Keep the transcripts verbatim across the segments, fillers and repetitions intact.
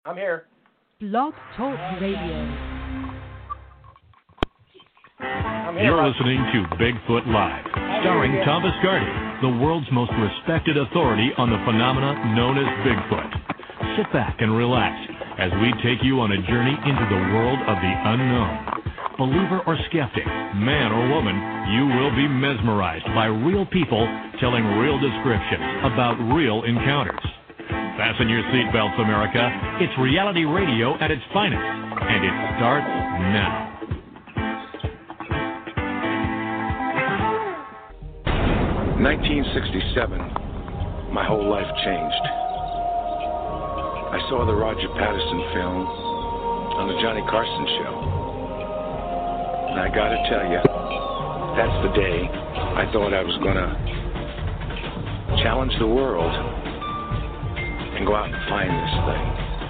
I'm here. Blog Talk Radio. I'm here. You're Mike. listening to Bigfoot Live, starring Tom Biscardi, the world's most respected authority on the phenomena known as Bigfoot. Sit back and relax as we take you on a journey into the world of the unknown. Believer or skeptic, man or woman, you will be mesmerized by real people telling real descriptions about real encounters. Fasten your seatbelts, America. It's reality radio at its finest, and it starts now. nineteen sixty-seven, my whole life changed. I saw the Roger Patterson film on the Johnny Carson show. And I gotta tell you, that's the day I thought I was gonna challenge the world and go out and find this thing.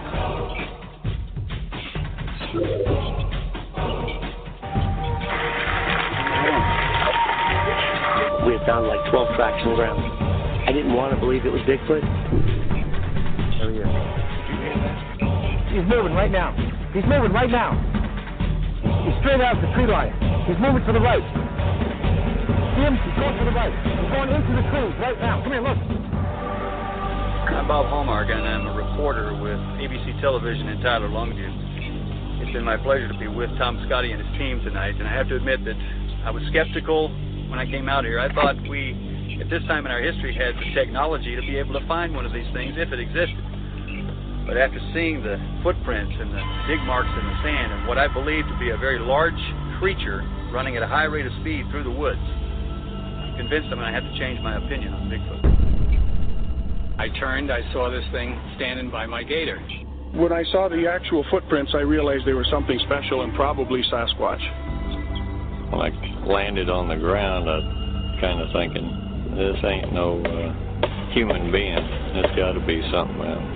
We had found like twelve tracks in the ground. I didn't want to believe it was Bigfoot. Oh, yeah. He's moving right now. He's moving right now. He's straight out the tree line. He's moving to the right. See him? He's going to the right. He's going into the trees right now. Come here, look. I'm Bob Hallmark, and I'm a reporter with A B C Television in Tyler, Longview. It's been my pleasure to be with Tom Biscardi and his team tonight, and I have to admit that I was skeptical when I came out here. I thought we, at this time in our history, had the technology to be able to find one of these things if it existed. But after seeing the footprints and the dig marks in the sand and what I believe to be a very large creature running at a high rate of speed through the woods, I'm convinced I'm going to have to change my opinion on Bigfoot. I turned, I saw this thing standing by my gator. When I saw the actual footprints, I realized they were something special and probably Sasquatch. When I landed on the ground, I was kind of thinking, this ain't no uh, human being. It's got to be something else.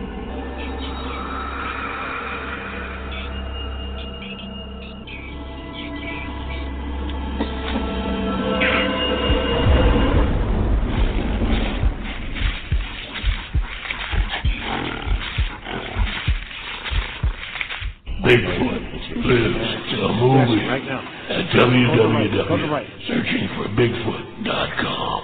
Bigfoot lives a movie right now. at w w w right. dot searching for bigfoot dot com.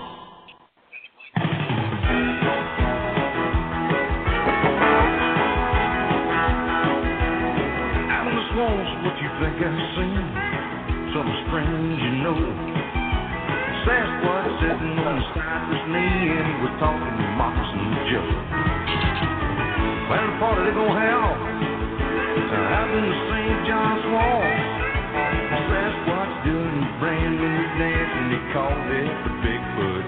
I'm just lost what you think I've seen. Something strange, you know. Sasquatch sitting on the cypress knee and he was talking to Moccasin Joe. When the party they gonna have? Out in the Saint John's Wall, the Sasquatch doing a brand new dance, and they called it the Bigfoot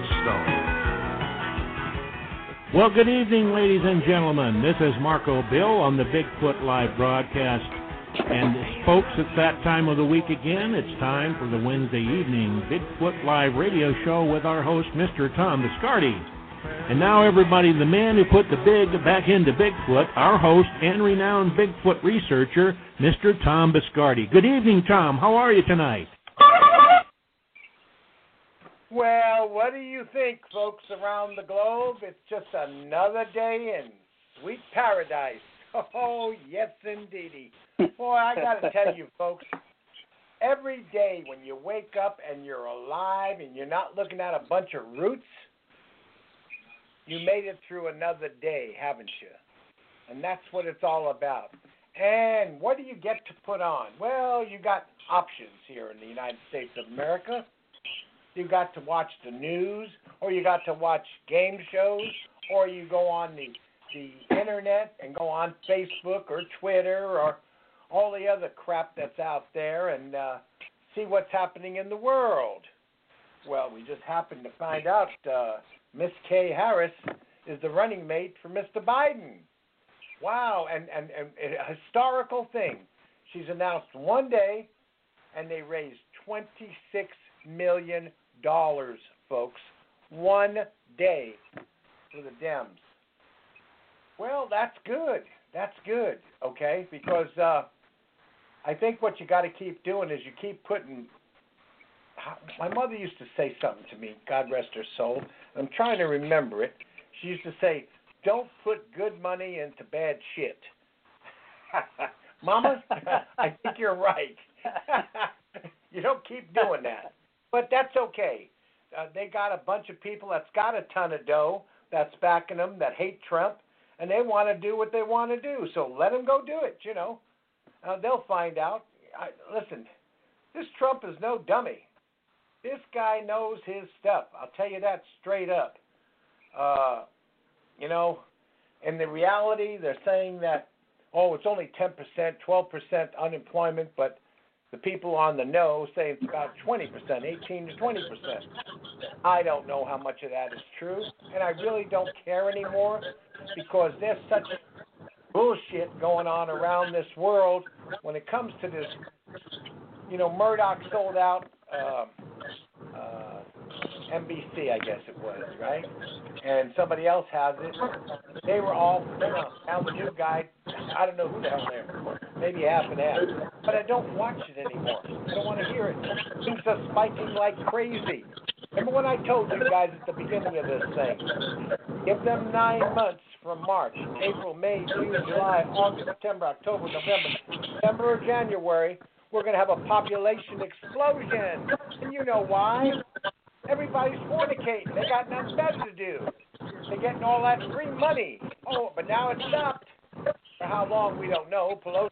Stomp. Well, good evening, ladies and gentlemen. This is Marco Bill on the Bigfoot Live broadcast. And, folks, it's that time of the week again. It's time for the Wednesday evening Bigfoot Live radio show with our host, Mister Tom Biscardi. And now, everybody, the man who put the big back into Bigfoot, our host and renowned Bigfoot researcher, Mister Tom Biscardi. Good evening, Tom. How are you tonight? Well, what do you think, folks around the globe? It's just another day in sweet paradise. Oh, yes, indeedy. Boy, I got to tell you, folks, every day when you wake up and you're alive and you're not looking at a bunch of roots, you made it through another day, haven't you? And that's what it's all about. And what do you get to put on? Well, you got options here in the United States of America. You got to watch the news, or you got to watch game shows, or you go on the, the internet and go on Facebook or Twitter or all the other crap that's out there and uh, see what's happening in the world. Well, we just happened to find out uh, Miss Kay Harris is the running mate for Mister Biden. Wow, and, and, and a historical thing. She's announced one day, and they raised twenty-six million dollars, folks. One day for the Dems. Well, that's good. That's good, okay? Because uh, I think what you got to keep doing is you keep putting... My mother used to say something to me, God rest her soul. I'm trying to remember it. She used to say, don't put good money into bad shit. Mama, I think you're right. You don't keep doing that. But that's okay. Uh, they got a bunch of people that's got a ton of dough that's backing them, that hate Trump, and they want to do what they want to do. So let them go do it, you know. Uh, they'll find out. I, listen, this Trump is no dummy. This guy knows his stuff. I'll tell you that straight up. Uh, you know, in the reality, they're saying that, oh, it's only ten percent, twelve percent unemployment, but the people on the know say it's about twenty percent, eighteen to twenty percent. I don't know how much of that is true, and I really don't care anymore because there's such bullshit going on around this world when it comes to this. You know, Murdoch sold out uh, uh, N B C, I guess it was, right? And somebody else has it. They were all, you know, now the new guy, I don't know who the hell they are, maybe half and half. But I don't watch it anymore. I don't want to hear it. Things are spiking like crazy. Remember when I told you guys at the beginning of this thing, give them nine months from March, April, May, June, July, August, September, October, November, December, or January, we're going to have a population explosion. And you know why? Everybody's fornicating. They got nothing better to do. They're getting all that free money. Oh, but now it's stopped. For how long, we don't know. Pelosi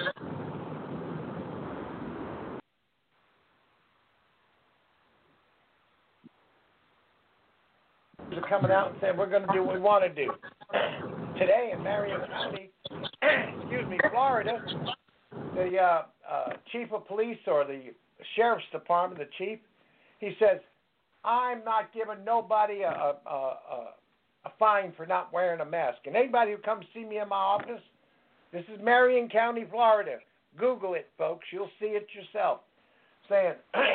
are coming out and saying we're going to do what we want to do. Today in Marion County, excuse me, Florida, the uh, uh, chief of police or the sheriff's department, the chief, he says, I'm not giving nobody a, a, a, a fine for not wearing a mask. And anybody who comes see me in my office, this is Marion County, Florida. Google it, folks. You'll see it yourself. Saying,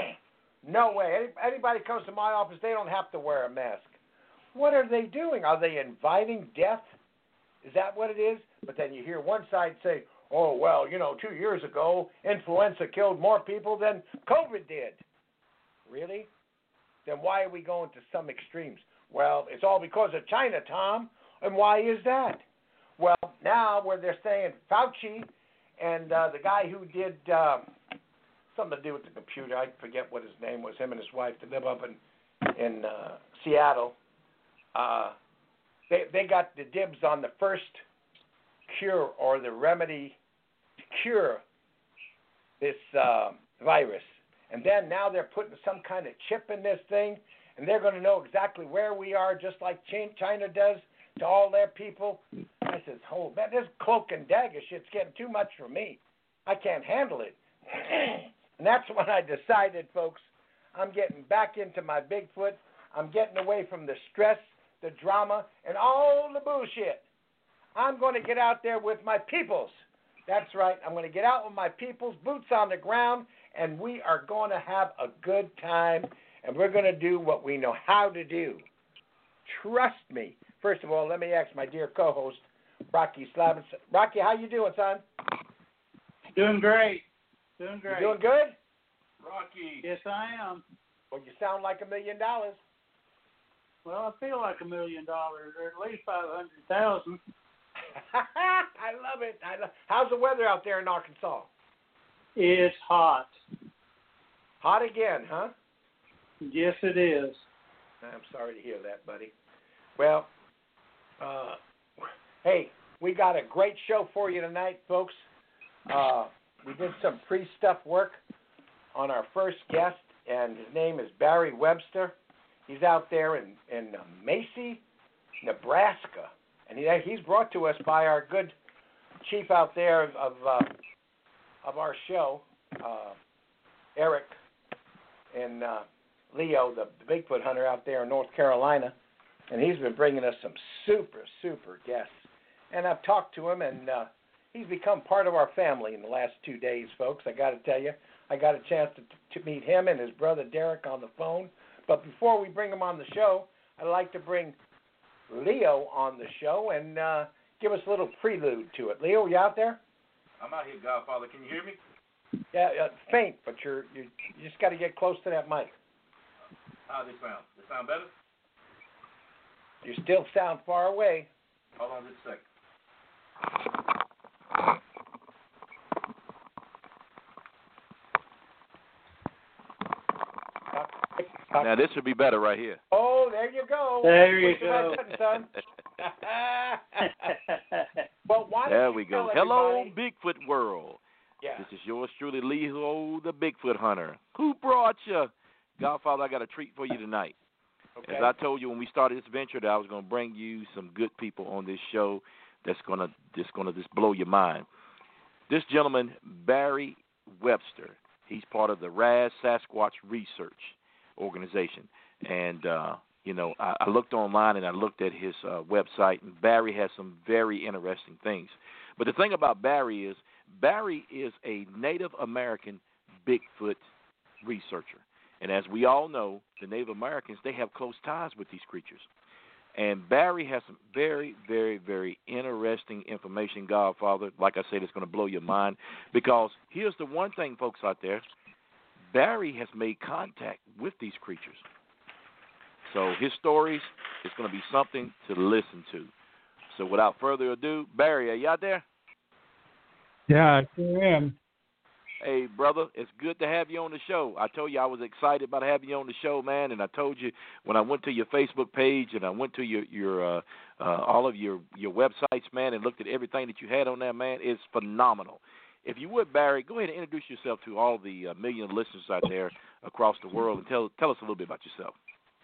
no way. Any, anybody comes to my office, they don't have to wear a mask. What are they doing? Are they inviting death? Is that what it is? But then you hear one side say, oh, well, you know, two years ago, influenza killed more people than COVID did. Really? Then why are we going to some extremes? Well, it's all because of China, Tom. And why is that? Well, now where they're saying Fauci and uh, the guy who did uh, something to do with the computer, I forget what his name was, him and his wife, that live up in, in uh, Seattle, uh, they, they got the dibs on the first cure or the remedy to cure this uh, virus. And then now they're putting some kind of chip in this thing, and they're going to know exactly where we are, just like China does to all their people. I says, oh, man, this cloak and dagger shit's getting too much for me. I can't handle it. And that's when I decided, folks, I'm getting back into my Bigfoot. I'm getting away from the stress, the drama, and all the bullshit. I'm going to get out there with my peoples. That's right. I'm going to get out with my peoples, boots on the ground, and we are going to have a good time, and we're going to do what we know how to do. Trust me. First of all, let me ask my dear co-host, Rocky Slavin. Rocky, how you doing, son? Doing great. Doing great. You doing good? Rocky. Yes, I am. Well, you sound like a million dollars. Well, I feel like a million dollars, or at least five hundred thousand. I love it. I love. How's the weather out there in Arkansas? It's hot. Hot again, huh? Yes, it is. I'm sorry to hear that, buddy. Well, uh, hey, we got a great show for you tonight, folks. Uh, we did some pre-stuff work on our first guest, and his name is Barry Webster. He's out there in, in uh, Macy, Nebraska. And he, he's brought to us by our good chief out there of uh, of our show, uh, Eric and uh, Leo, the, the Bigfoot hunter out there in North Carolina. And he's been bringing us some super, super guests. And I've talked to him, and uh, he's become part of our family in the last two days, folks. I got to tell you, I got a chance to, to meet him and his brother Derek on the phone. But before we bring him on the show, I'd like to bring Leo on the show and uh, give us a little prelude to it. Leo, you out there? I'm out here, Godfather. Can you hear me? Yeah, uh, faint, but you're, you're you just got to get close to that mic. How do they sound? They sound better? You still sound far away. Hold on just a second. Now, this should be better right here. Oh, there you go. There you Push go. Button, son. Well, why there don't we you go. tell Hello, everybody- Bigfoot world. Yeah. This is yours truly, Leo, the Bigfoot hunter. Who brought you? Godfather, I got a treat for you tonight. Okay. As I told you when we started this venture that I was going to bring you some good people on this show that's going to just going to just blow your mind. This gentleman, Barry Webster, he's part of the Raz Sasquatch Research Organization. And, uh, you know, I, I looked online and I looked at his uh, website, and Barry has some very interesting things. But the thing about Barry is Barry is a Native American Bigfoot researcher. And as we all know, the Native Americans, they have close ties with these creatures. And Barry has some very, very, very interesting information, Godfather. Like I said, it's going to blow your mind. Because here's the one thing, folks out there. Barry has made contact with these creatures. So his stories is going to be something to listen to. So without further ado, Barry, are you out there? Yeah, I sure am. Hey, brother, it's good to have you on the show. I told you I was excited about having you on the show, man, and I told you when I went to your Facebook page and I went to your, your uh, uh, all of your, your websites, man, and looked at everything that you had on there, man, it's phenomenal. If you would, Barry, go ahead and introduce yourself to all the uh, million listeners out there across the world and tell tell us a little bit about yourself.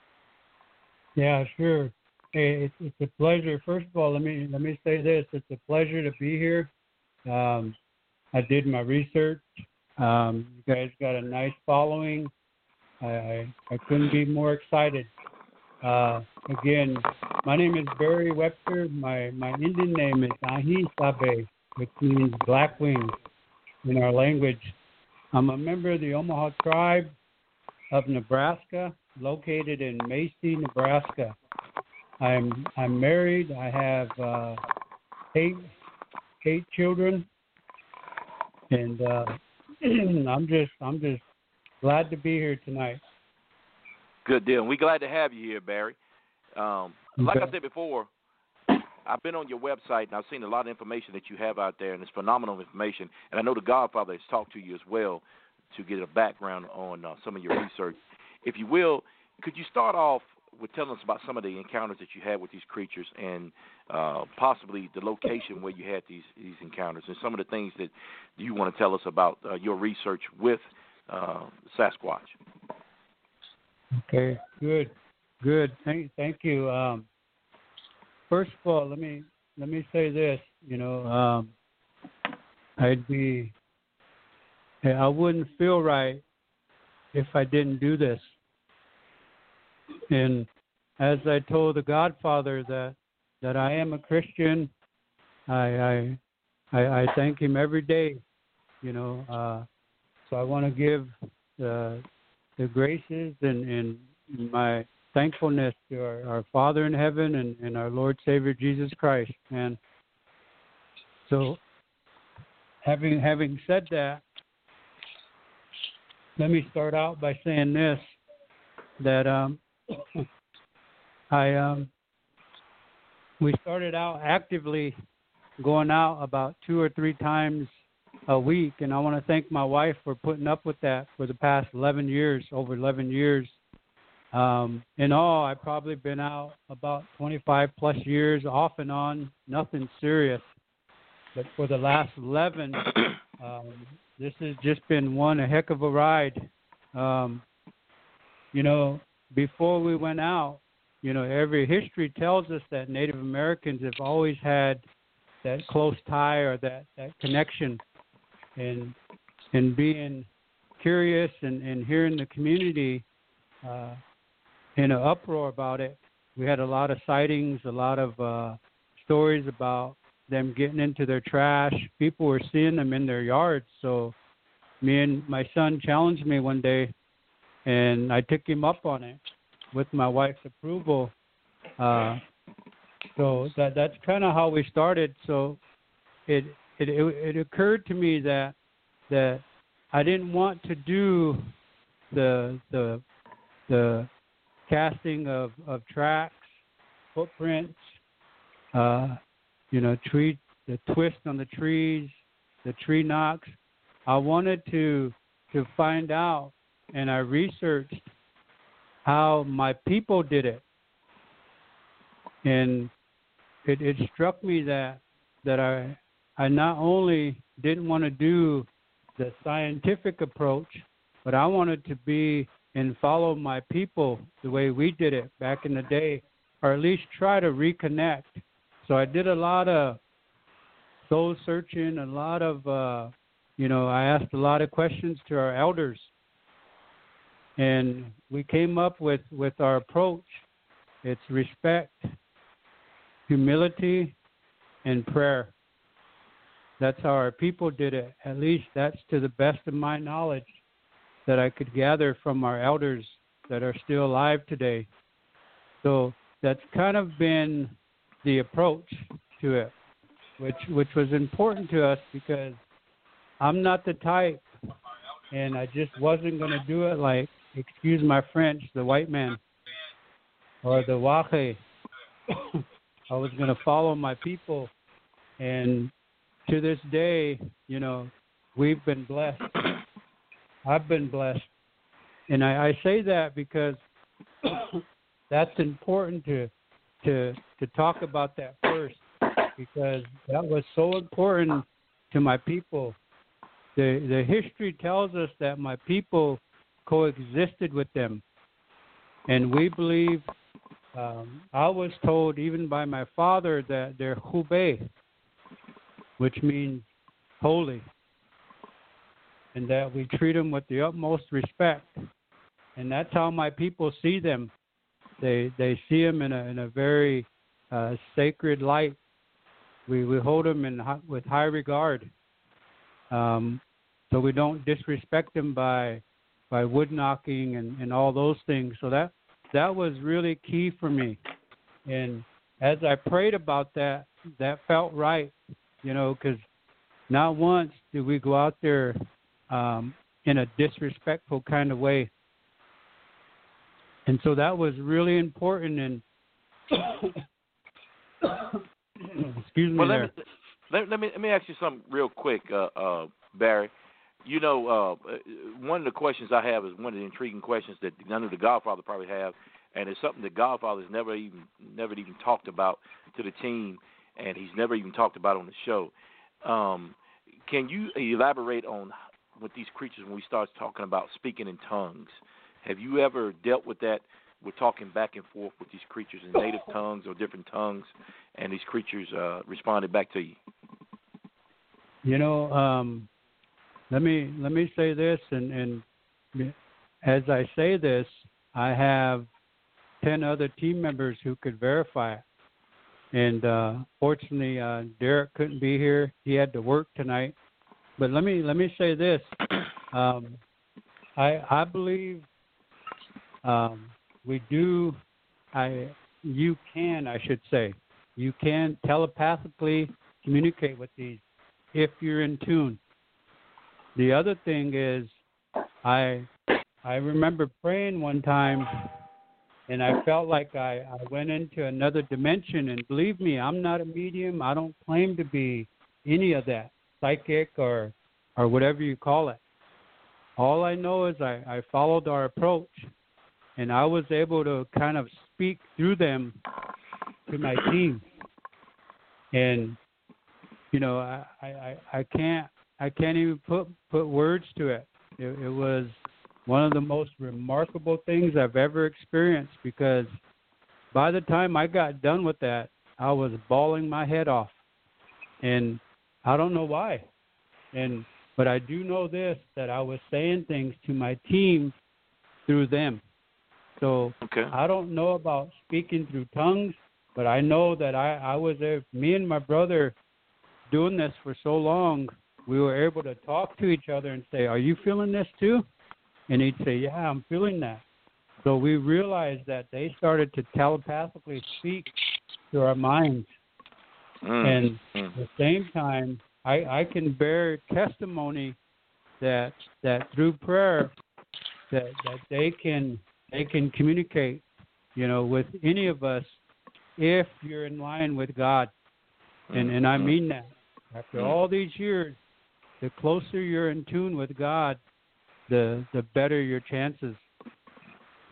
Yeah, sure. Hey, it's, it's a pleasure. First of all, let me let me say this: it's a pleasure to be here. Um, I did my research. Um, you guys got a nice following. I I, I couldn't be more excited. Uh, again, my name is Barry Webster. My my Indian name is Ahi Sabe, which means black wings in our language. I'm a member of the Omaha tribe of Nebraska, located in Macy, Nebraska. I'm I'm married. I have uh, eight eight children, and uh, I'm just I'm just glad to be here tonight. Good deal. And we're glad to have you here, Barry. Um, like I said before, I've been on your website and I've seen a lot of information that you have out there, and it's phenomenal information. And I know the Godfather has talked to you as well to get a background on uh, some of your research. If you will, could you start off with telling us about some of the encounters that you had with these creatures and uh, possibly the location where you had these, these encounters and some of the things that you want to tell us about uh, your research with uh, Sasquatch? Okay, good, good. Thank, thank you. Um, first of all, let me let me say this. You know, um, I'd be, I wouldn't feel right if I didn't do this. And as I told the Godfather that that I am a Christian, I I I, I thank Him every day. You know, uh, so I want to give the the graces and, and my thankfulness to our, our Father in heaven and, and our Lord Savior Jesus Christ. And so, having having said that, let me start out by saying this: that um, I um, we started out actively going out about two or three times a week, and I want to thank my wife for putting up with that for the past eleven years, over eleven years. Um, in all, I've probably been out about twenty-five plus years, off and on, nothing serious. But for the last eleven, um, this has just been one a heck of a ride. Um, you know, before we went out, you know, every history tells us that Native Americans have always had that close tie or that, that connection. And and being curious and, and hearing the community uh, in an uproar about it, we had a lot of sightings, a lot of uh, stories about them getting into their trash. People were seeing them in their yards. So me and my son challenged me one day, and I took him up on it with my wife's approval. Uh, so that that's kind of how we started. So it It, it it occurred to me that that I didn't want to do the the the casting of, of tracks, footprints, uh, you know, tree the twist on the trees, the tree knocks. I wanted to to find out, and I researched how my people did it. And it, it struck me that that I I not only didn't want to do the scientific approach, but I wanted to be and follow my people the way we did it back in the day, or at least try to reconnect. So I did a lot of soul searching, a lot of, uh, you know, I asked a lot of questions to our elders. And we came up with, with our approach. It's respect, humility, and prayer. That's how our people did it. At least that's to the best of my knowledge that I could gather from our elders that are still alive today. So that's kind of been the approach to it, which which was important to us because I'm not the type, and I just wasn't going to do it like, excuse my French, the white man or the Wahe. I was going to follow my people, and to this day, you know, we've been blessed. I've been blessed. And I, I say that because that's important to to to talk about that first, because that was so important to my people. The the history tells us that my people coexisted with them. And we believe, um, I was told even by my father that they're Hubei, which means holy, and that we treat them with the utmost respect. And that's how my people see them. They they see them in a in a very uh, sacred light. We we hold them in with high regard. Um, so we don't disrespect them by by wood knocking and, and all those things. So that that was really key for me. And as I prayed about that, that felt right, you know, because not once did we go out there um, in a disrespectful kind of way. And so that was really important. And excuse me well, there. Let me, let, let me let me ask you something real quick, uh, uh, Barry. You know, uh, one of the questions I have is one of the intriguing questions that none of the Godfather probably have, and it's something that Godfather's never even never even talked about to the team, and he's never even talked about on the show. Um, can you elaborate on with these creatures when we start talking about speaking in tongues? Have you ever dealt with that? We're talking back and forth with these creatures in native tongues or different tongues, and these creatures uh, responded back to you. You know, um, let me let me say this, and, and as I say this, I have ten other team members who could verify it. And uh, fortunately, uh, Derek couldn't be here; he had to work tonight. But let me let me say this: um, I I believe um, we do. I you can I should say you can telepathically communicate with these if you're in tune. The other thing is, I I remember praying one time, and I felt like I, I went into another dimension. And believe me, I'm not a medium. I don't claim to be any of that, psychic or or whatever you call it. All I know is I, I followed our approach, and I was able to kind of speak through them to my team. And you know, I, I, I can't I can't even put put words to it. It, it was one of the most remarkable things I've ever experienced, because by the time I got done with that, I was bawling my head off. And I don't know why. And but I do know this, that I was saying things to my team through them. So okay. I don't know about speaking through tongues, but I know that I, I was there, me and my brother doing this for so long, we were able to talk to each other and say, are you feeling this too? And he'd say, yeah, I'm feeling that. So we realized that they started to telepathically speak to our minds. Mm. And mm. at the same time, I, I can bear testimony that that through prayer that, that they can they can communicate, you know, with any of us if you're in line with God. And and I mean that. After all these years, the closer you're in tune with God, the the better your chances.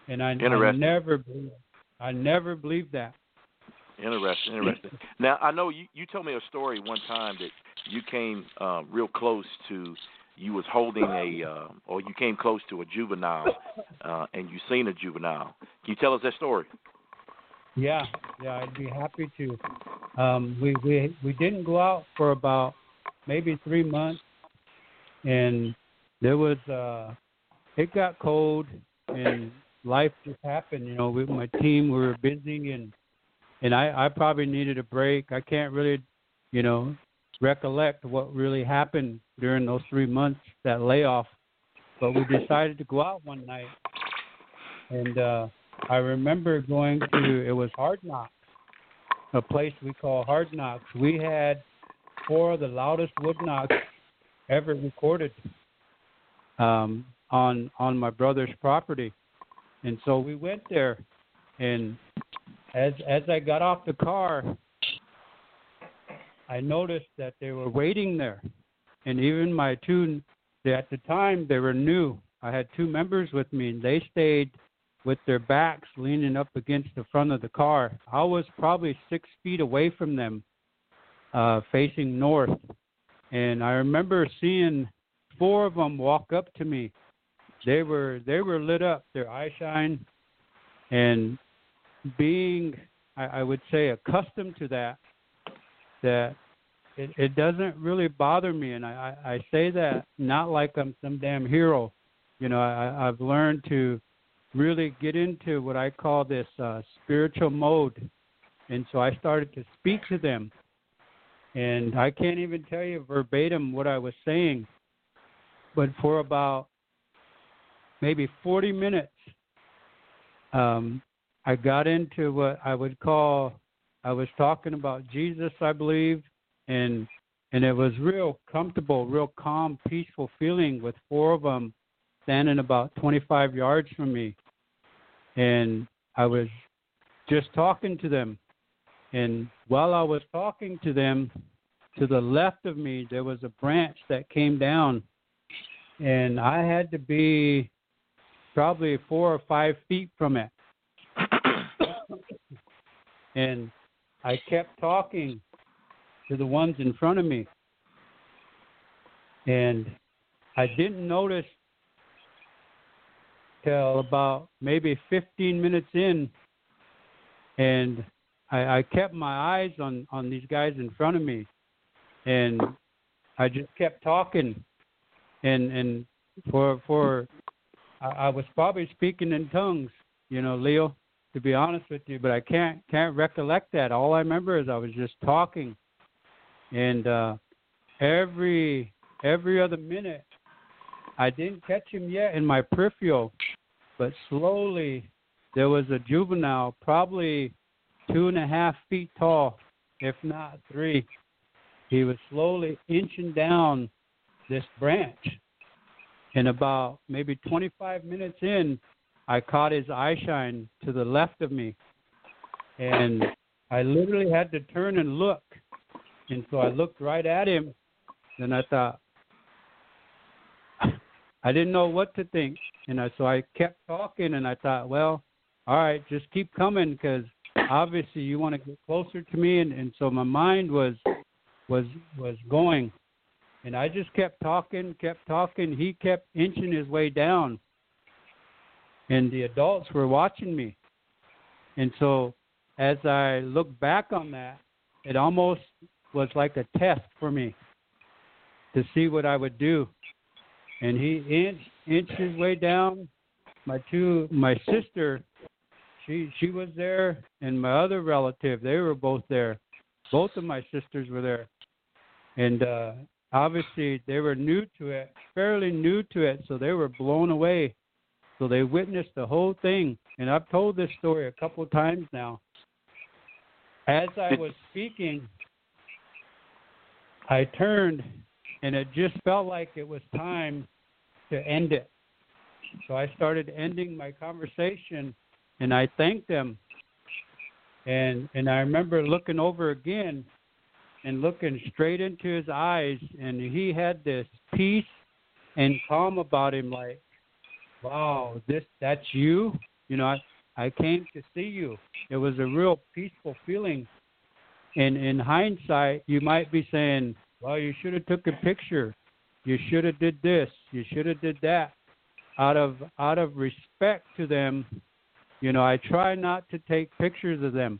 And I, I Interesting. never, I never believed that. Interesting, interesting. Now, I know you, you told me a story one time that you came uh, real close to, you was holding a, uh, or you came close to a juvenile, uh, and you seen a juvenile. Can you tell us that story? Yeah, yeah, I'd be happy to. Um, we, we, we didn't go out for about maybe three months, and there was, uh, it got cold, and life just happened. You know, with my team, we were busy, and and I, I probably needed a break. I can't really, you know, recollect what really happened during those three months, that layoff. But we decided to go out one night, and uh, I remember going to, it was Hard Knocks, a place we call Hard Knocks. We had four of the loudest wood knocks ever recorded um, on on my brother's property. And so we went there, and as as I got off the car, I noticed that they were waiting there. And even my two, at the time, they were new. I had two members with me, and they stayed with their backs leaning up against the front of the car. I was probably six feet away from them, uh, facing north. And I remember seeing four of them walk up to me. They were they were lit up, their eye shine, and being, I, I would say, accustomed to that, that it, it doesn't really bother me. And I, I, I say that not like I'm some damn hero. You know, I, I've learned to really get into what I call this uh, spiritual mode. And so I started to speak to them. And I can't even tell you verbatim what I was saying. But for about maybe forty minutes, um, I got into what I would call, I was talking about Jesus, I believe, and and it was real comfortable, real calm, peaceful feeling with four of them standing about twenty-five yards from me. And I was just talking to them. And while I was talking to them, to the left of me, there was a branch that came down. And I had to be probably four or five feet from it. And I kept talking to the ones in front of me. And I didn't notice till about maybe fifteen minutes in, and I, I kept my eyes on, on these guys in front of me. And I just kept talking. And and for for I, I was probably speaking in tongues, you know, Leo, to be honest with you, but I can't can't recollect that. All I remember is I was just talking, and uh, every every other minute, I didn't catch him yet in my peripheral, but slowly there was a juvenile, probably two and a half feet tall, if not three. He was slowly inching down this branch, and about maybe twenty-five minutes in, I caught his eye shine to the left of me, and I literally had to turn and look. And so I looked right at him, and I thought, I didn't know what to think. And I, so I kept talking, and I thought, well, all right, just keep coming, because obviously you want to get closer to me. And, and so my mind was was was going. And I just kept talking, kept talking. He kept inching his way down. And the adults were watching me. And so as I look back on that, it almost was like a test for me to see what I would do. And he inched, inched his way down. My two, my sister, she she was there, and my other relative, they were both there. Both of my sisters were there. And uh, obviously they were new to it, fairly new to it, so they were blown away. So they witnessed the whole thing. And I've told this story a couple of times now. As I was speaking, I turned, and it just felt like it was time to end it. So I started ending my conversation, and I thanked them. And and I remember looking over again and looking straight into his eyes, and he had this peace and calm about him, like, wow, this that's you? You know, I, I came to see you. It was a real peaceful feeling. And in hindsight, you might be saying, well, you should have took a picture. You should have did this. You should have did that. Out of out of respect to them, you know, I try not to take pictures of them.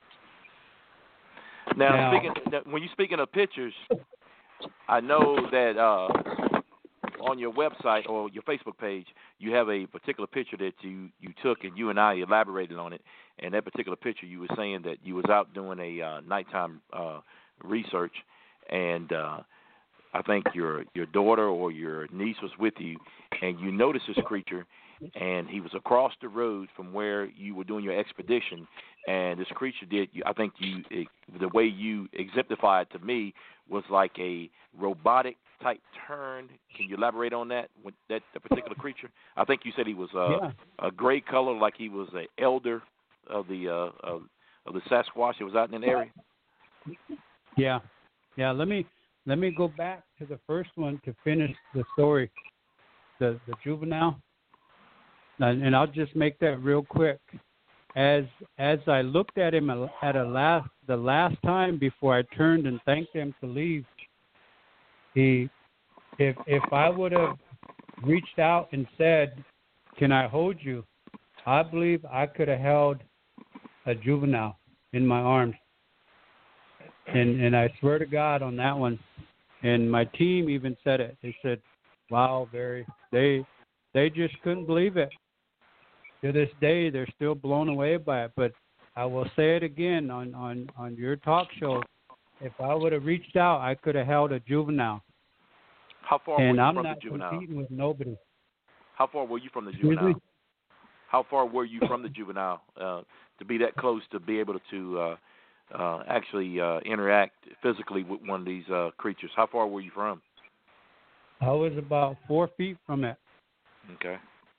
Now, now speaking when you're speaking of pictures, I know that uh, on your website or your Facebook page, you have a particular picture that you, you took, and you and I elaborated on it. And that particular picture, you were saying that you was out doing a uh, nighttime uh, research, and uh, I think your your daughter or your niece was with you, and you noticed this creature, and he was across the road from where you were doing your expedition, and this creature did, I think you, it, the way you exemplified to me was like a robotic type turn. Can you elaborate on that, with that the particular creature? I think you said he was uh, yeah. a gray color, like he was an elder of the uh, of, of the Sasquatch that was out in that area. Yeah, yeah. Let me let me go back to the first one to finish the story, the the juvenile, and, and I'll just make that real quick. As as I looked at him at a last the last time before I turned and thanked him to leave, he if if I would have reached out and said, "Can I hold you?" I believe I could have held a juvenile in my arms. And and I swear to God on that one. And my team even said it. They said, wow, Barry. They they just couldn't believe it. To this day, they're still blown away by it. But I will say it again on, on, on your talk show. If I would have reached out, I could have held a juvenile. How far and were you I'm from not the juvenile? competing with nobody. How far were you from the Excuse juvenile? me? How far were you from the juvenile uh, to be that close to be able to uh, uh, actually uh, interact physically with one of these uh, creatures? How far were you from? I was about four feet from it. Okay.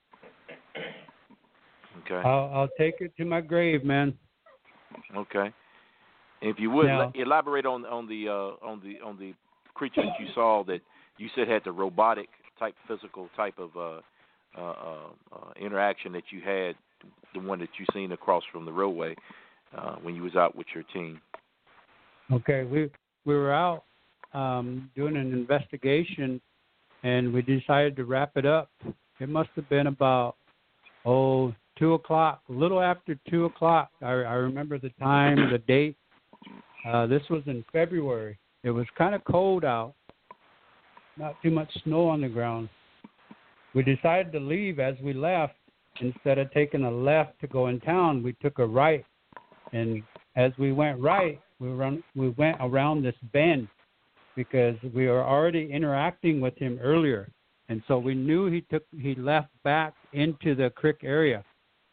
Okay. I'll, I'll take it to my grave, man. Okay. If you would Now, la- elaborate on on the uh, on the on the creature that you saw that you said had the robotic type, physical type of uh, uh, uh, interaction that you had, the one that you seen across from the roadway uh, when you was out with your team. Okay, we we were out um, doing an investigation, and we decided to wrap it up. It must have been about oh two o'clock, a little after two o'clock. I, I remember the time, the date. Uh, this was in February. It was kind of cold out, not too much snow on the ground. We decided to leave. As we left, instead of taking a left to go in town, we took a right. And as we went right, we run, we went around this bend because we were already interacting with him earlier. And so we knew he took he left back into the creek area.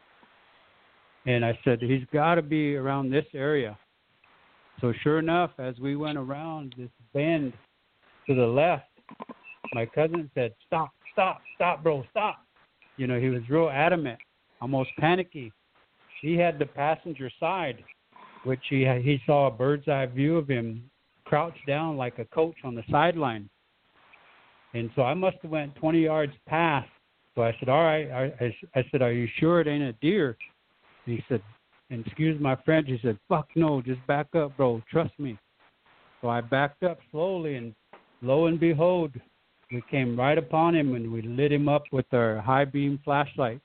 And I said, he's got to be around this area. So sure enough, as we went around this bend to the left, my cousin said, stop, stop, stop, bro, stop. You know, he was real adamant, almost panicky. He had the passenger side, which he he saw a bird's eye view of him crouched down like a coach on the sideline. And so I must have went twenty yards past. So I said, all right. I, I, I said, are you sure it ain't a deer? And he said, and excuse my French, he said, fuck no, just back up, bro. Trust me. So I backed up slowly, and lo and behold, we came right upon him, and we lit him up with our high-beam flashlights.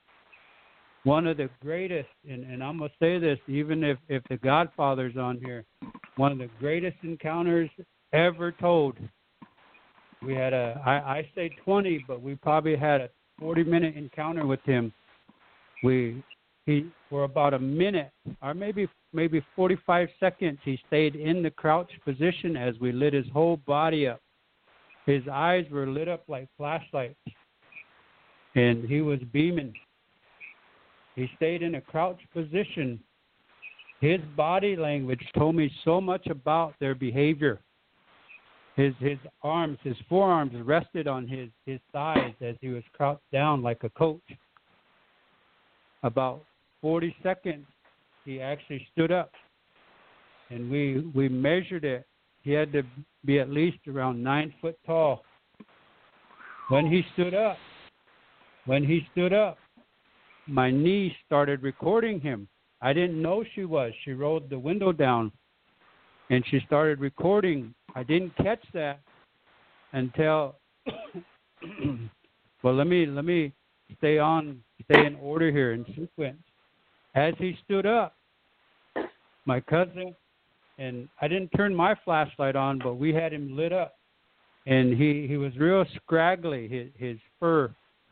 One of the greatest, and, and I'm going to say this, even if, if the Godfather's on here, one of the greatest encounters ever told. We had a, I, I say twenty, but we probably had a forty-minute encounter with him. We, he, for about a minute, or maybe maybe forty-five seconds, he stayed in the crouch position as we lit his whole body up. His eyes were lit up like flashlights, and he was beaming. He stayed in a crouch position. His body language told me so much about their behavior. His his arms, his forearms rested on his, his thighs as he was crouched down like a coach. About forty seconds, he actually stood up, and we we measured it. He had to be at least around nine foot tall. When he stood up, when he stood up, my niece started recording him. I didn't know she was. She rolled the window down, and she started recording. I didn't catch that until. well, let me let me stay on, stay in order here in sequence. As he stood up, my cousin, and I didn't turn my flashlight on, but we had him lit up, and he, he was real scraggly. His his fur.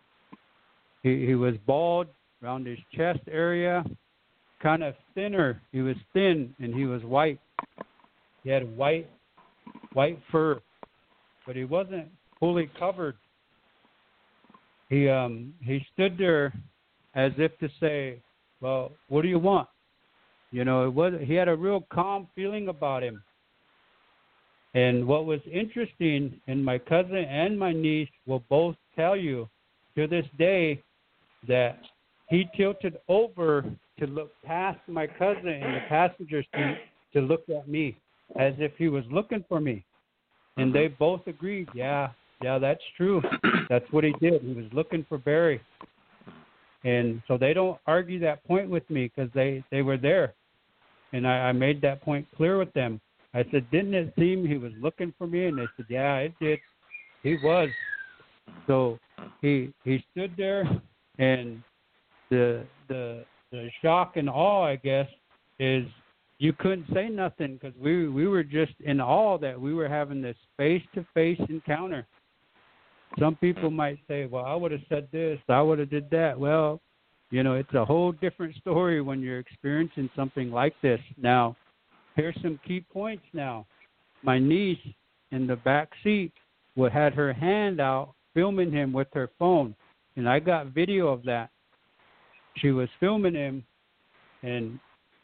He he was bald around his chest area, kind of thinner. He was thin, and he was white. He had white white fur, but he wasn't fully covered. He um he stood there as if to say, "Well, what do you want?" You know, it was he had a real calm feeling about him. And what was interesting, and my cousin and my niece will both tell you to this day, that he tilted over to look past my cousin in the passenger seat to look at me as if he was looking for me. And they both agreed, yeah, yeah, that's true. That's what he did. He was looking for Barry. And so they don't argue that point with me because they, they were there. And I, I made that point clear with them. I said, didn't it seem he was looking for me? And they said, yeah, it did. He was. So he he stood there. And the the the shock and awe, I guess, is you couldn't say nothing because we we were just in awe that we were having this face-to-face encounter. Some people might say, well, I would have said this, I would have did that. Well, you know, it's a whole different story when you're experiencing something like this. Now, here's some key points now. My niece in the back seat would had her hand out filming him with her phone. And I got video of that. She was filming him, and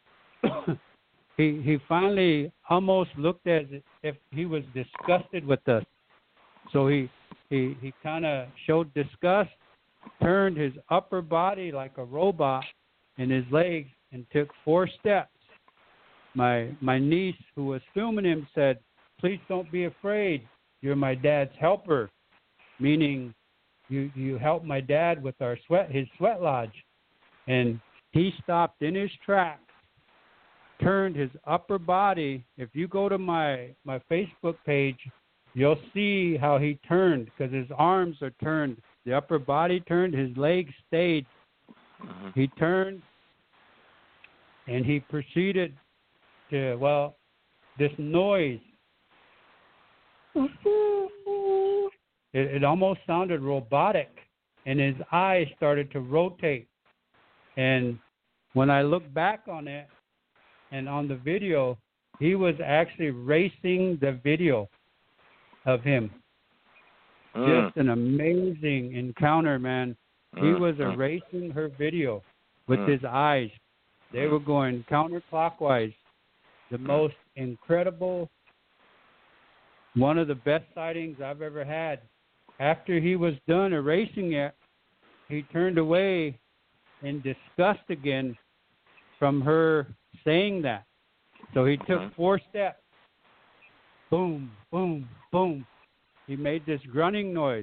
he he finally almost looked as if he was disgusted with us. So he he, he kind of showed disgust, turned his upper body like a robot and his legs, and took four steps. My my niece, who was filming him, said, "Please don't be afraid. You're my dad's helper," meaning You you helped my dad with our sweat his sweat lodge. And he stopped in his tracks, turned his upper body. If you go to my, my Facebook page, you'll see how he turned because his arms are turned. The upper body turned, his legs stayed. Mm-hmm. He turned and he proceeded to, well, this noise. It, it almost sounded robotic, and his eyes started to rotate. And when I look back on it and on the video, he was actually racing the video of him. Mm. Just an amazing encounter, man. Mm. He was erasing her video with mm. his eyes. They were going counterclockwise. The most incredible, one of the best sightings I've ever had. After he was done erasing it, he turned away in disgust again from her saying that. So he took four steps. Boom, boom, boom. He made this grunting noise.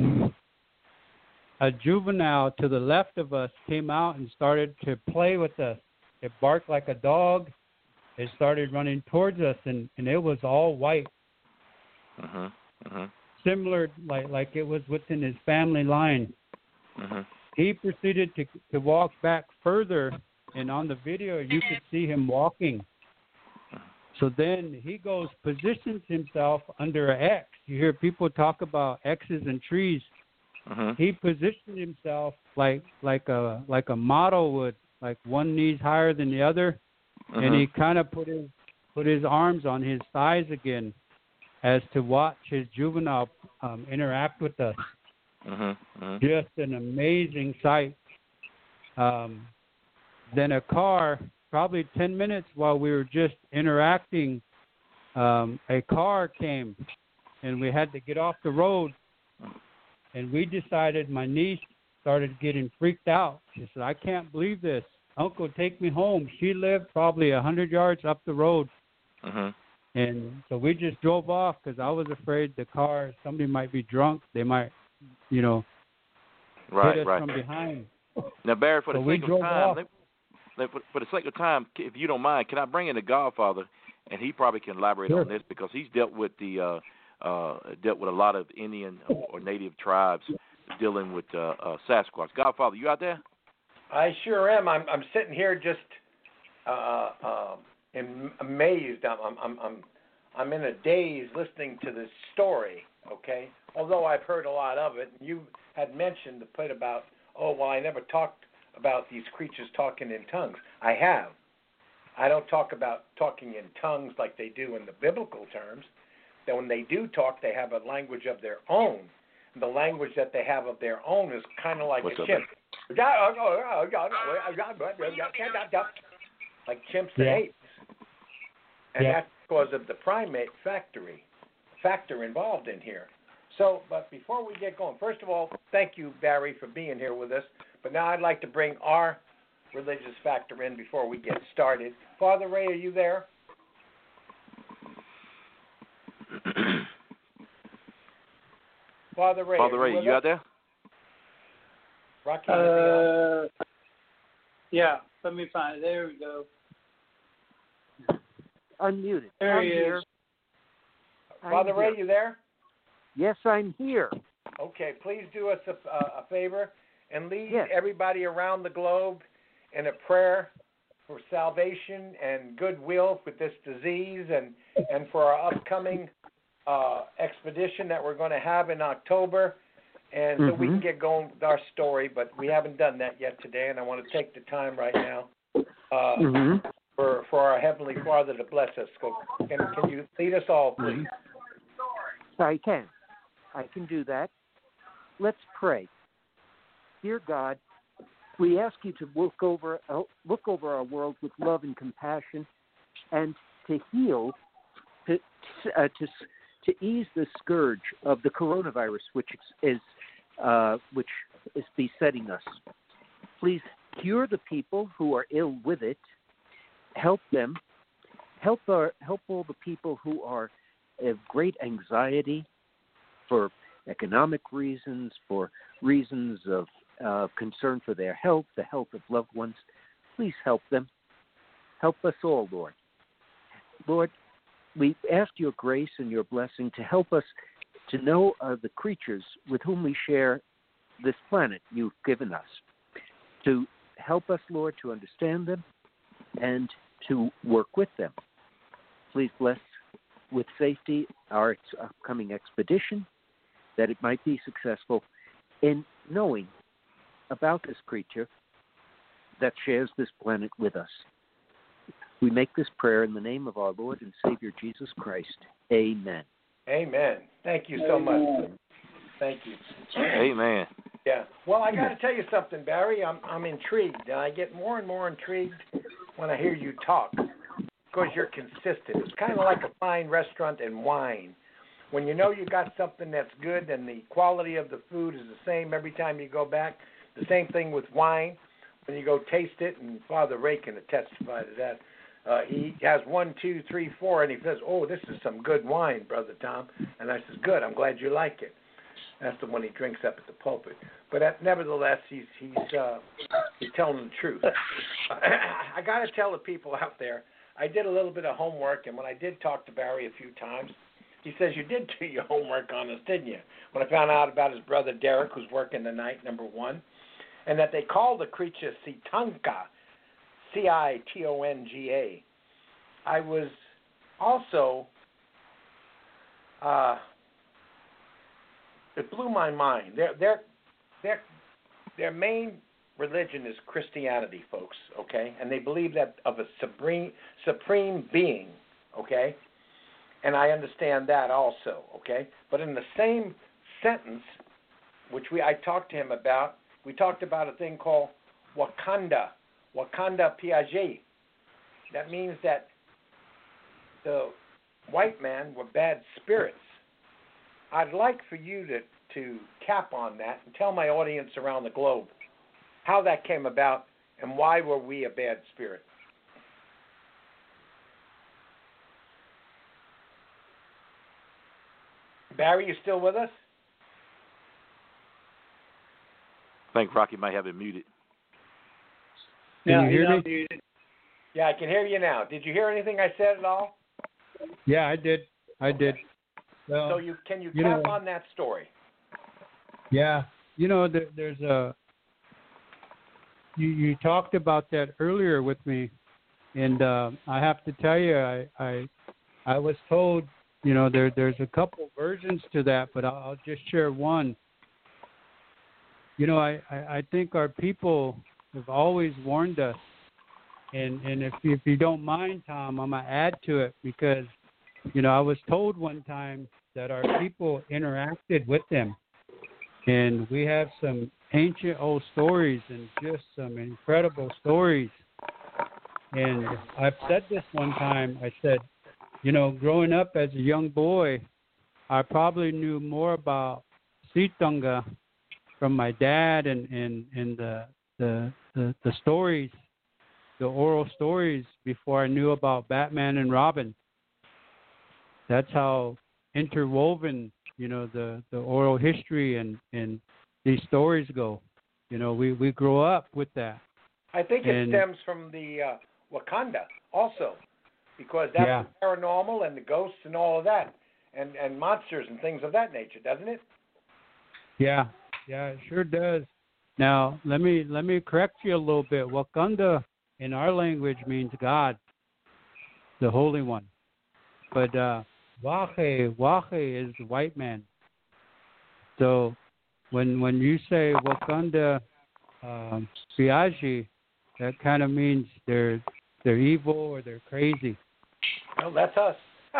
A juvenile to the left of us came out and started to play with us. It barked like a dog. It started running towards us, and, and it was all white. Uh-huh, uh-huh. Similar, like like it was within his family line. Uh-huh. He proceeded to to walk back further, and on the video you could see him walking. So then he goes, positions himself under an X. You hear people talk about X's and trees. Uh-huh. He positioned himself like like a like a model would, like one knee's higher than the other, uh-huh. and he kind of put his put his arms on his thighs again, as to watch his juvenile um, interact with us. Uh-huh, uh-huh. Just an amazing sight. Um, then a car, probably ten minutes while we were just interacting, um, a car came, and we had to get off the road. And we decided, my niece started getting freaked out. She said, I can't believe this. Uncle, take me home. She lived probably one hundred yards up the road. Uh-huh. And so we just drove off because I was afraid the car, somebody might be drunk. They might, you know, right, hit us right. from behind. Now, Barry, for the so sake we of time, off. let, let, for, for the sake of time, if you don't mind, can I bring in the Godfather, and he probably can elaborate sure. on this because he's dealt with the uh, uh, dealt with a lot of Indian or, or native tribes dealing with uh, uh, Sasquatch. Godfather, you out there? I sure am. I'm I'm sitting here just uh, uh, in, amazed. I'm I'm I'm I'm I'm in a daze listening to this story. Okay, although I've heard a lot of it. You had mentioned the bit about, oh well, I never talked about these creatures talking in tongues. I have. I don't talk about talking in tongues like they do in the biblical terms. That when they do talk, they have a language of their own. And the language that they have of their own is kind of like What's a up, chimp. Like chimps and Yeah. apes. And Yeah. that's because of the primate factory factor involved in here. So, but before we get going, first of all, thank you, Barry, for being here with us. But now I'd like to bring our religious factor in before we get started. Father Ray, are you there? Father Ray, Father are Ray, you, with you us? out there? Rocky, Uh, yeah, let me find it. There we go. Unmuted. There I'm he here. is. I'm Father here. Ray, you there? Yes, I'm here. Okay, please do us a, a favor and lead Yes. everybody around the globe in a prayer for salvation and goodwill with this disease and, and for our upcoming uh, expedition that we're going to have in October. And so we can Mhm. get going with our story, but we haven't done that yet today, and I want to take the time right now uh, Mhm. for, for our Heavenly Father to bless us. Go, can, can you lead us all, please? I can. I can do that. Let's pray. Dear God, we ask you to look over uh, look over our world with love and compassion, and to heal, to uh, to to ease the scourge of the coronavirus, which is uh, which is besetting us. Please cure the people who are ill with it. Help them. Help our help all the people who are of great anxiety for economic reasons, for reasons of uh, concern for their health, the health of loved ones. Please help them. Help us all, Lord. Lord, we ask your grace and your blessing to help us to know uh, the creatures with whom we share this planet you've given us, to help us, Lord, to understand them and to work with them. Please bless with safety our upcoming expedition, that it might be successful in knowing about this creature that shares this planet with us. We make this prayer in the name of our Lord and Savior Jesus Christ. Amen. Amen. Thank you so much. Thank you. Amen. Yeah. Well, I got to tell you something, Barry. I'm I'm intrigued, and I get more and more intrigued when I hear you talk because you're consistent. It's kind of like a fine restaurant and wine. When you know you got something that's good and the quality of the food is the same every time you go back, the same thing with wine. When you go taste it, and Father Ray can testify to that. Uh, he has one, two, three, four, and he says, "Oh, this is some good wine, Brother Tom." And I says, "Good. I'm glad you like it." That's the one he drinks up at the pulpit. But at, nevertheless, he's he's uh, he's telling the truth. I got to tell the people out there, I did a little bit of homework, and when I did talk to Barry a few times, he says, "You did do your homework on us, didn't you?" When I found out about his brother Derek, who's working the night, number one, and that they call the creature Citonga, C I T O N G A. I was also, uh, it blew my mind. Their their their their main religion is Christianity, folks. Okay, and they believe that of a supreme supreme being. Okay, and I understand that also. Okay, but in the same sentence, which we I talked to him about, we talked about a thing called Wakanda. Wakanda Piaget. That means that the white man were bad spirits. I'd like for you to, to cap on that and tell my audience around the globe how that came about and why were we a bad spirit. Barry, you still with us? I think Rocky might have it muted. Can Yeah, you hear he's me? unmuted. Yeah, I can hear you now. Did you hear anything I said at all? Yeah, I did. I did. Well, So you can you you tap know- on that story? yeah, you know, there, there's a. You you talked about that earlier with me, and uh, I have to tell you, I I I was told, you know, there there's a couple versions to that, but I'll, I'll just share one. You know, I, I, I think our people have always warned us, and and if if you don't mind, Tom, I'm gonna add to it because, you know, I was told one time that our people interacted with them, and we have some ancient old stories and just some incredible stories. And I've said this one time. I said, you know, growing up as a young boy, I probably knew more about Sitonga from my dad and, and, and the, the the the stories, the oral stories, before I knew about Batman and Robin. That's how interwoven, you know, the, the oral history and, and these stories go. You know, we, we grow up with that. I think it And- stems from the uh, Wakanda also, because that's Yeah. the paranormal and the ghosts and all of that, and and monsters and things of that nature, doesn't it? Yeah, yeah, it sure does. Now, let me let me correct you a little bit. Wakanda in our language means God, the Holy One. But uh, Wahe, Wahe is the white man. So when when you say Wakanda um, Biaji, that kind of means they're they're evil or they're crazy. No, that's us.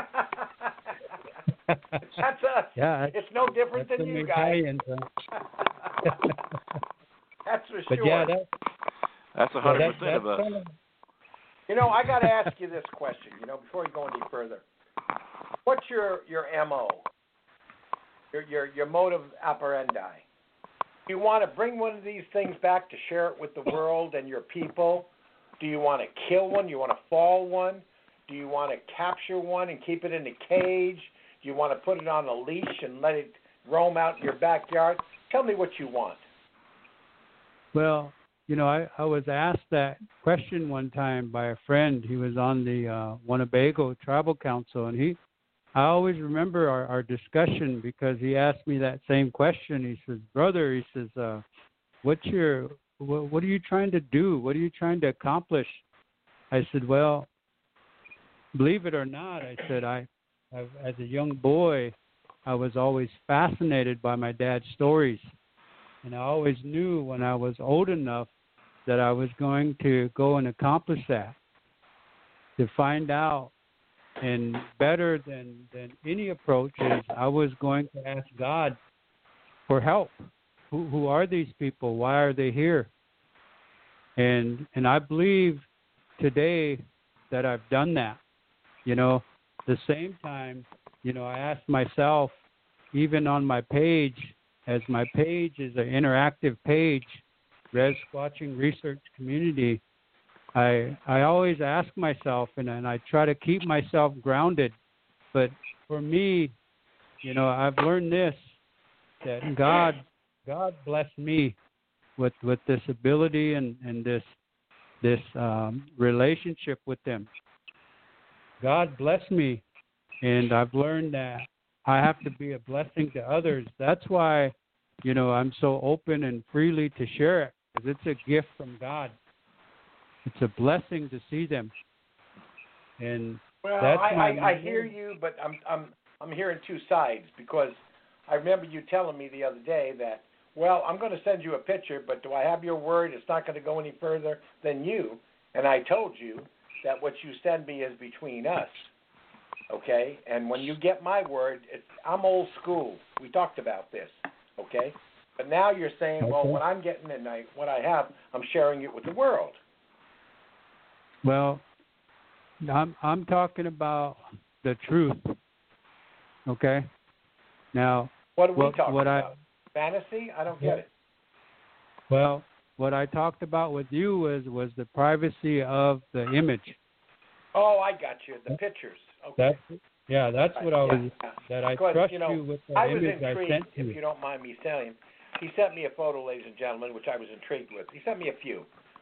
That's us. Yeah, It's no different that's than some you guys. Italians, huh? That's for But sure. yeah, that, That's a yeah, hundred that, percent of that's us. kind of, You know, I got to ask you this question. You know, before we go any further, what's your your M O? Your your your modus operandi? Do you want to bring one of these things back to share it with the world and your people? Do you want to kill one? Do you want to fall one? Do you want to capture one and keep it in a cage? Do you want to put it on a leash and let it roam out in your backyard? Tell me what you want. well, you know, I, I was asked that question one time by a friend. He was on the uh, Winnebago Tribal Council, and he, I always remember our, our discussion because he asked me that same question. He says, "Brother," he says, uh, "what's your, what, what are you trying to do? What are you trying to accomplish?" I said, "Well, believe it or not," I said, I, I've, as a young boy, I was always fascinated by my dad's stories. And I always knew when I was old enough that I was going to go and accomplish that, to find out. And better than, than any approach is I was going to ask God for help. Who, who are these people? Why are they here? And and I believe today that I've done that. You know, the same time, you know, I asked myself, even on my page, as my page is an interactive page, Res Squatching Research Community, I I always ask myself, and, and I try to keep myself grounded. But for me, you know, I've learned this, that God God blessed me with, with this ability and, and this this um, relationship with them. God blessed me, and I've learned that I have to be a blessing to others. That's why, you know, I'm so open and freely to share it, because it's a gift from God. It's a blessing to see them. And Well, that's I, my I, I hear you, but I'm I'm I'm hearing two sides, because I remember you telling me the other day that, well, I'm going to send you a picture, but do I have your word? It's not going to go any further than you. And I told you that what you send me is between us. Okay, and when you get my word, it's, I'm old school. We talked about this, okay? But now you're saying, well, Okay. what I'm getting and I, what I have, I'm sharing it with the world. Well, I'm I'm talking about the truth. Okay. Now, What are we what, talking what I, about? Fantasy? I don't get it. Well, what I talked about with you was was the privacy of the image. Oh, I got you. The pictures. Okay. That's yeah, that's what I was. Yeah. That I Because, trust you, know, you with the I was image I intrigued, sent to if you. you don't mind me saying. He sent me a photo, ladies and gentlemen, which I was intrigued with. He sent me a few.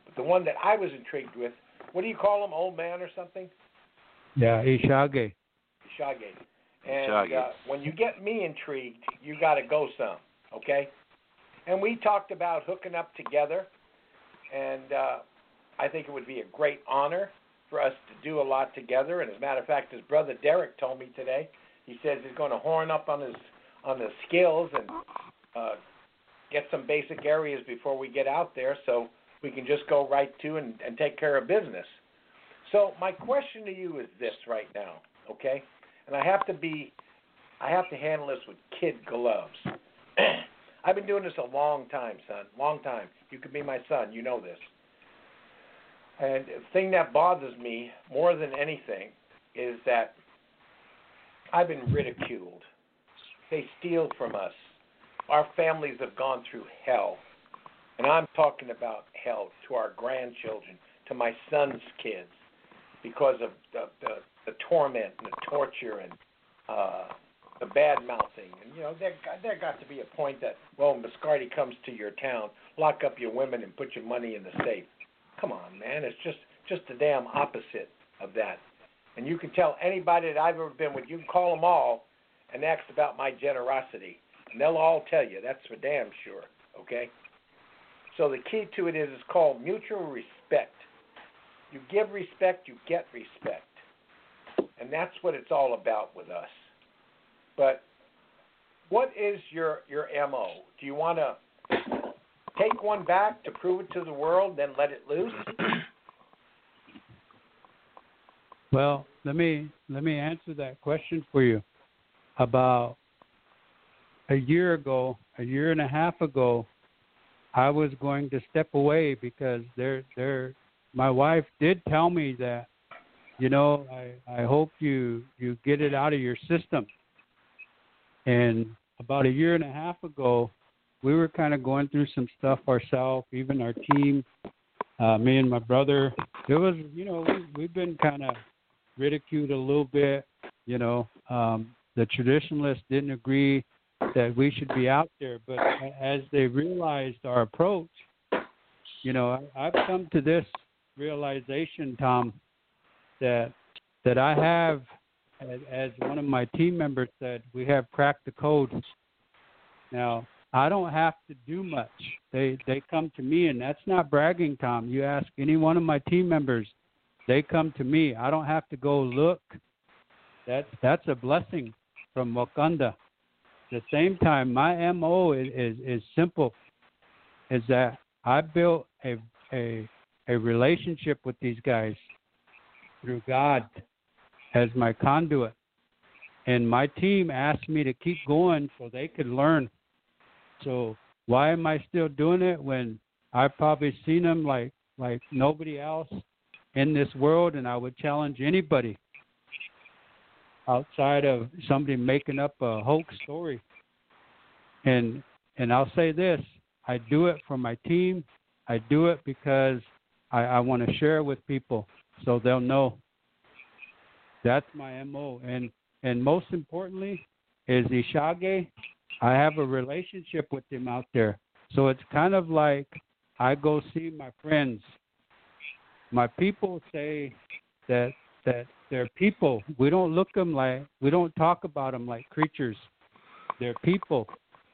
But the one that I was intrigued with, what do you call him, old man or something? Yeah, Ishage. Ishage. And Ishage. uh, when you get me intrigued, you got to go some, okay? And we talked about hooking up together, and uh, I think it would be a great honor for us to do a lot together. And as a matter of fact, his brother Derek told me today, he says he's going to horn up on his on the skills and uh, get some basic areas before we get out there, so we can just go right to and, and take care of business. So my question to you is this right now, okay? And I have to be, I have to handle this with kid gloves. I've been doing this a long time, son, long time. You could be my son, you know this. And the thing that bothers me more than anything is that I've been ridiculed. They steal from us. Our families have gone through hell. And I'm talking about hell to our grandchildren, to my son's kids, because of the, the, the torment and the torture and uh, the bad-mouthing. And, you know, there, there got to be a point that, well, Mascardi comes to your town, lock up your women and put your money in the safe. Come on, man. It's just, just the damn opposite of that. And you can tell anybody that I've ever been with, you can call them all and ask about my generosity. And they'll all tell you. That's for damn sure, okay? So the key to it is it's called mutual respect. You give respect, you get respect. And that's what it's all about with us. But what is your, your M O? Do you want to take one back to prove it to the world, then let it loose? Well, let me let me answer that question for you. About a year ago, a year and a half ago, I was going to step away because there, there, my wife did tell me that, you know, I, I hope you, you get it out of your system. And about a year and a half ago, we were kind of going through some stuff ourselves, even our team, uh, me and my brother. It was, you know, we, we've been kind of ridiculed a little bit, you know. Um, the traditionalists didn't agree that we should be out there, but as they realized our approach, you know, I, I've come to this realization, Tom, that that I have, as, as one of my team members said, we have cracked the code. Now, I don't have to do much. They they come to me, and that's not bragging, Tom. You ask any one of my team members, they come to me. I don't have to go look. That's that's a blessing from Wakanda. At the same time, my M O is, is, is simple, is that I built a, a a relationship with these guys through God as my conduit. And my team asked me to keep going so they could learn. So why am I still doing it when I've probably seen them like, like nobody else in this world, and I would challenge anybody outside of somebody making up a hoax story. And and I'll say this, I do it for my team. I do it because I, I want to share with people so they'll know. That's my M O. And, and most importantly is Ishage. I have a relationship with him out there. So it's kind of like I go see my friends. My people say that that they're people. We don't look them like, we don't talk about them like creatures. They're people.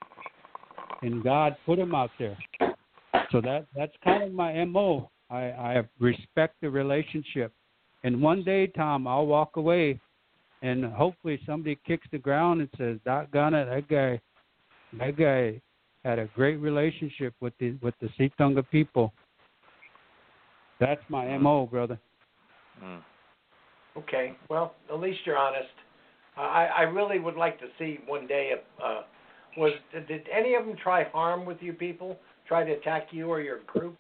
And God put them out there. So that that's kind of my M O. I, I respect the relationship. And one day, Tom, I'll walk away, and hopefully somebody kicks the ground and says, "Doggone it, that guy, that guy had a great relationship with the with the Sitonga people." That's my M O, brother. Mm. Okay, well, at least you're honest. Uh, I, I really would like to see one day, uh, was did any of them try harm with you people, try to attack you or your group?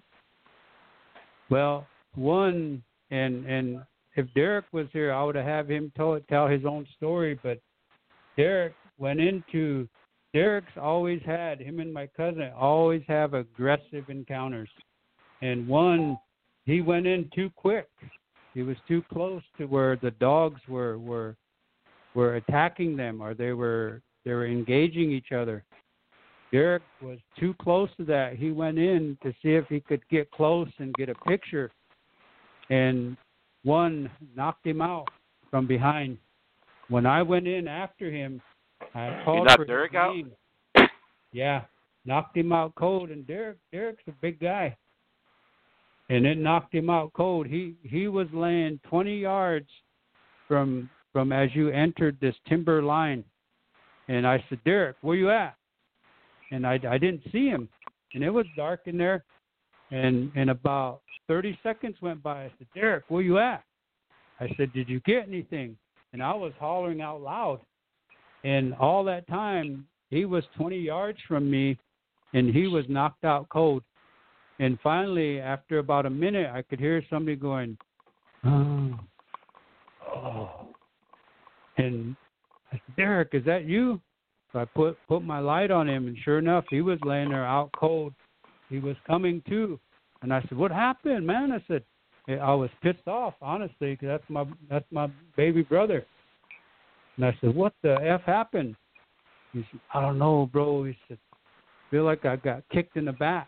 Well, one, and and if Derek was here, I would have had him tell, tell his own story, but Derek went into, Derek's always had, him and my cousin always have aggressive encounters. And one, he went in too quick. He was too close to where the dogs were were were attacking them, or they were they were engaging each other. Derek was too close to that. He went in to see if he could get close and get a picture, and one knocked him out from behind. When I went in after him, I called you knocked for Derek his out? name. Yeah, knocked him out cold, and Derek Derek's a big guy. And it knocked him out cold. He he was laying twenty yards from from as you entered this timber line. And I said, Derek, where you at? And I, I didn't see him. And it was dark in there. And, and about thirty seconds went by. I said, Derek, where you at? I said, did you get anything? And I was hollering out loud. And all that time, he was twenty yards from me, and he was knocked out cold. And finally, after about a minute, I could hear somebody going, oh, oh. And I said, Derek, is that you? So I put, put my light on him, and sure enough, he was laying there out cold. He was coming to. And I said, what happened, man? I said, I was pissed off, honestly, because that's my, that's my baby brother. And I said, what the F happened? He said, I don't know, bro. He said, I feel like I got kicked in the back.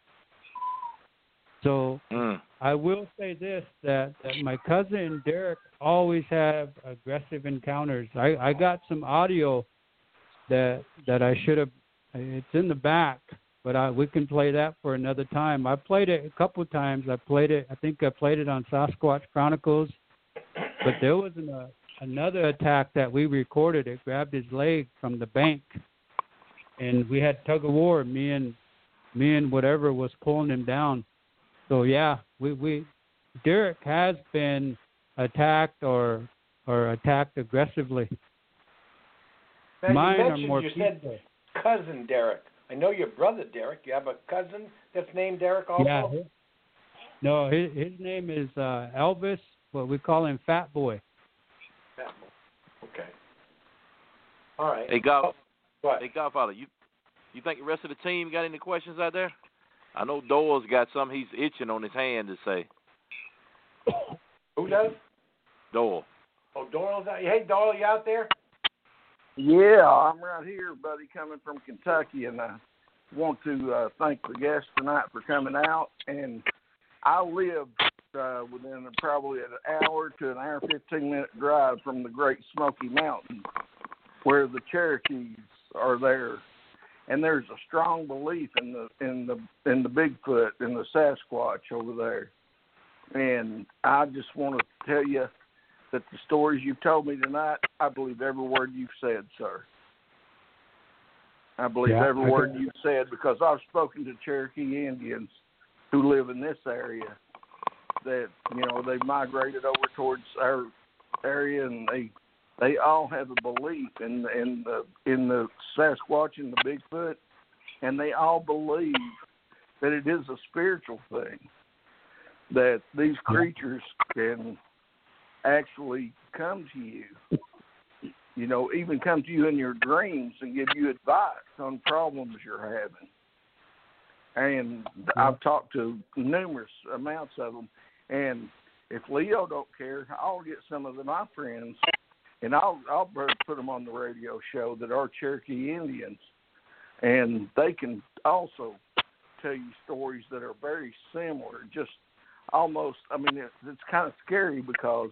So mm. I will say this, that, that my cousin and Derek always have aggressive encounters. I, I got some audio that that I should have, it's in the back, but I, we can play that for another time. I played it a couple of times. I played it, I think I played it on Sasquatch Chronicles, but there was an, uh, another attack that we recorded. It grabbed his leg from the bank, and we had tug of war, me and, me and whatever was pulling him down. So yeah, we, we Derek has been attacked or or attacked aggressively. Now, Mine you are mentioned more you people. said cousin Derek. I know your brother Derek. You have a cousin that's named Derek also? Yeah. His, no, his his name is uh, Elvis, but we call him Fat Boy. Fat Boy. Okay. All right. Hey, God, oh, what? hey Godfather, you you think the rest of the team got any questions out there? I know Doyle's got some he's itching on his hand to say. Who does? Doyle. Oh, Doyle's out. Hey, Doyle, you out there? Yeah, I'm right here, buddy, coming from Kentucky, and I want to uh, thank the guests tonight for coming out. And I live uh, within probably an hour to an hour, fifteen-minute drive from the Great Smoky Mountains, where the Cherokees are there. And there's a strong belief in the in the in the Bigfoot and the Sasquatch over there. And I just want to tell you that the stories you've told me tonight, I believe every word you've said, sir. I believe yeah, every I word can... you've said, because I've spoken to Cherokee Indians who live in this area that, you know, they migrated over towards our area, and they they all have a belief in in the in the Sasquatch and the Bigfoot, and they all believe that it is a spiritual thing, that these creatures can actually come to you, you know, even come to you in your dreams and give you advice on problems you're having. And I've talked to numerous amounts of them, and if Leo don't care, I'll get some of the, my friends, and I'll I'll put them on the radio show that are Cherokee Indians, and they can also tell you stories that are very similar, just almost, I mean, it, it's kind of scary because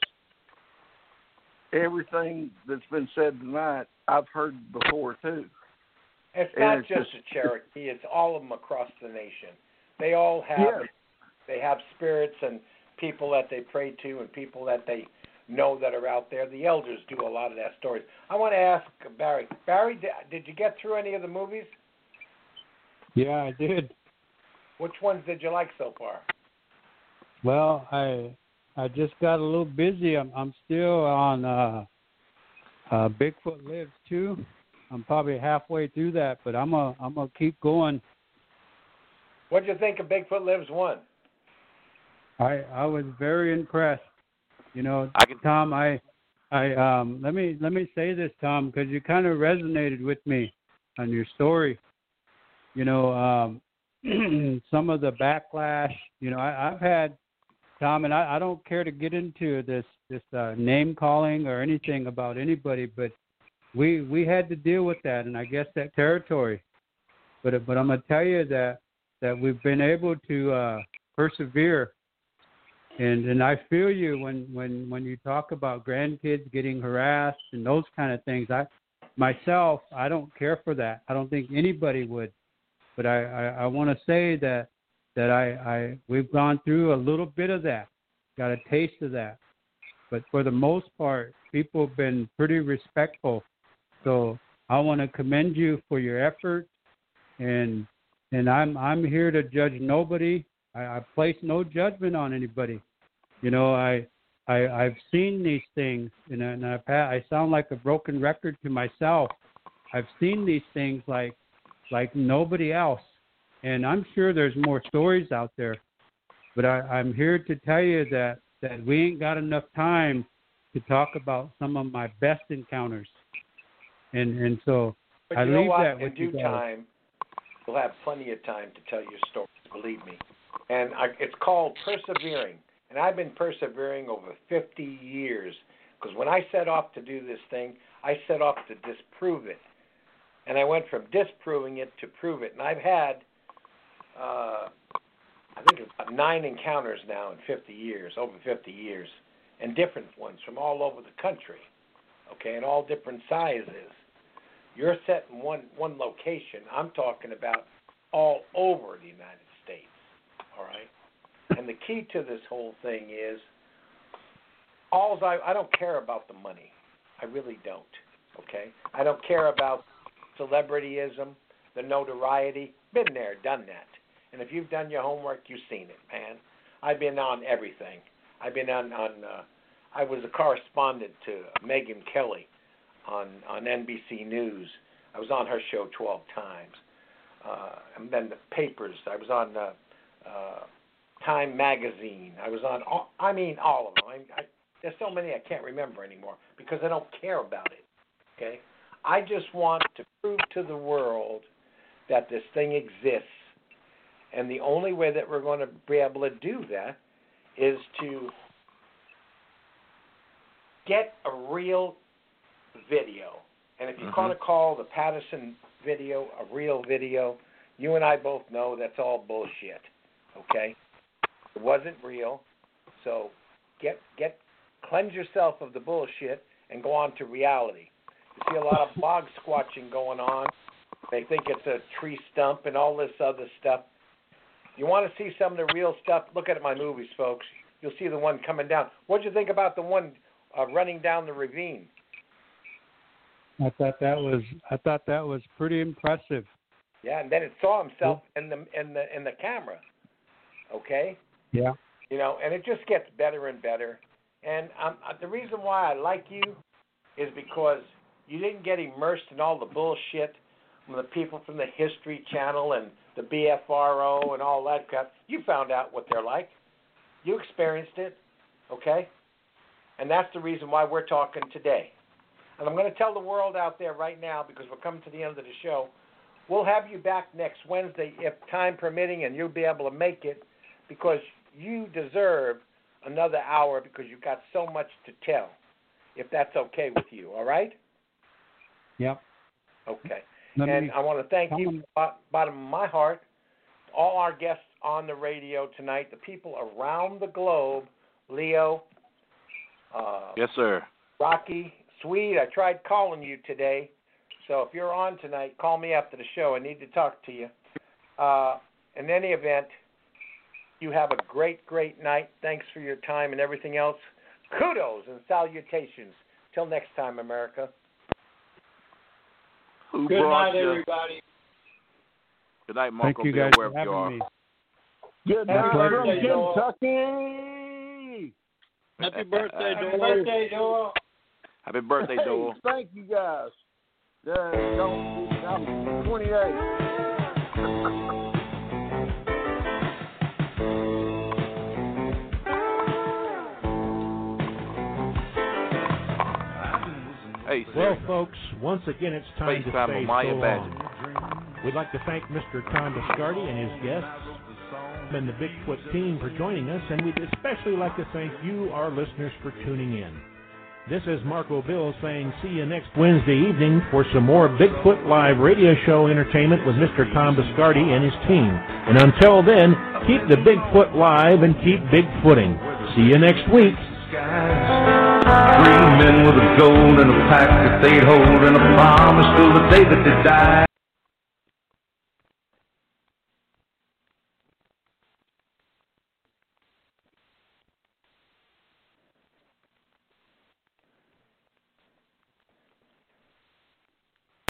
everything that's been said tonight, I've heard before, too. It's and not it's just, just a Cherokee. It's all of them across the nation. They all have yeah. they have spirits and people that they pray to and people that they know that are out there. The elders do a lot of that stories. I want to ask Barry. Barry, did, did you get through any of the movies? Yeah, I did. Which ones did you like so far? Well, I I just got a little busy. I'm I'm still on uh, uh, Bigfoot Lives two. I'm probably halfway through that, but I'm a I'm gonna keep going. What did you think of Bigfoot Lives one? I I was very impressed. You know, I can... Tom, I I um let me let me say this, Tom, because you kind of resonated with me on your story. You know, um, some of the backlash. You know, I, I've had. Tom, and I, I don't care to get into this this uh, name calling or anything about anybody, but we we had to deal with that, and I guess that territory. But but I'm gonna tell you that that we've been able to uh, persevere. And and I feel you when, when, when you talk about grandkids getting harassed and those kind of things. I myself, I don't care for that. I don't think anybody would. But I, I, I want to say that that I, I we've gone through a little bit of that, got a taste of that. But for the most part, people have been pretty respectful. So I want to commend you for your effort, and and I'm I'm here to judge nobody. I, I place no judgment on anybody. You know, I I I've seen these things, and, and I've had, I sound like a broken record to myself. I've seen these things like like nobody else, and I'm sure there's more stories out there. But I, I'm here to tell you that, that we ain't got enough time to talk about some of my best encounters. And and so but I you know leave what? that In with due you guys. time, you'll have plenty of time to tell your stories, believe me. And I, it's called persevering. And I've been persevering over fifty years. Because when I set off to do this thing, I set off to disprove it. And I went from disproving it to prove it. And I've had, uh, I think it's about nine encounters now in fifty years, over fifty years, and different ones from all over the country, okay, and all different sizes. You're set in one, one location. I'm talking about all over the United States, all right? And the key to this whole thing is, alls I, I don't care about the money. I really don't, okay? I don't care about celebrityism, the notoriety. Been there, done that. And if you've done your homework, you've seen it, man. I've been on everything. I've been on, on uh, I was a correspondent to Megyn Kelly on, on N B C News. I was on her show twelve times. Uh, and then the papers. I was on uh, uh, Time Magazine. I was on, all, I mean, all of them. I, I, there's so many I can't remember anymore because I don't care about it, okay? I just want to prove to the world that this thing exists. And the only way that we're going to be able to do that is to get a real video. And if you mm-hmm. want to call the Patterson video a real video, you and I both know that's all bullshit, okay? It wasn't real. So get get cleanse yourself of the bullshit and go on to reality. You see a lot of bog squatching going on. They think it's a tree stump and all this other stuff. You want to see some of the real stuff? Look at my movies, folks. You'll see the one coming down. What did you think about the one uh, running down the ravine? I thought that was I thought that was pretty impressive. Yeah, and then it saw himself in the in the in the camera. Okay. Yeah. You know, and it just gets better and better. And um, the reason why I like you is because you didn't get immersed in all the bullshit from the people from the History Channel and the B F R O and all that crap. You found out what they're like. You experienced it, okay? And that's the reason why we're talking today. And I'm going to tell the world out there right now, because we're coming to the end of the show, we'll have you back next Wednesday, if time permitting, and you'll be able to make it, because you deserve another hour because you've got so much to tell, if that's okay with you, all right? Yep. Okay. Let and me, I want to thank you, bottom of my heart, all our guests on the radio tonight, the people around the globe, Leo. Uh, yes, sir. Rocky, Swede, I tried calling you today, so if you're on tonight, call me after the show. I need to talk to you. Uh, in any event, you have a great, great night. Thanks for your time and everything else. Kudos and salutations. Till next time, America. Who Good night, you? everybody. Good night, Marco. Thank you Bill, guys wherever for you are. having me. Good Happy night birthday, Joel. from Kentucky. Happy birthday, Happy Joel. birthday, Joel. Happy birthday, Hey, Joel. thank you guys. Uh, don't, I'm twenty-eight. Hey, well, folks, once again, it's time Space to time say on Maya so long. Badger. We'd like to thank Mister Tom Biscardi and his guests and the Bigfoot team for joining us, and we'd especially like to thank you, our listeners, for tuning in. This is Marco Bill saying see you next Wednesday evening for some more Bigfoot Live radio show entertainment with Mister Tom Biscardi and his team. And until then, keep the Bigfoot live and keep Bigfooting. See you next week. Three men with a gold and a pack that they'd hold and a promise till the day that they died.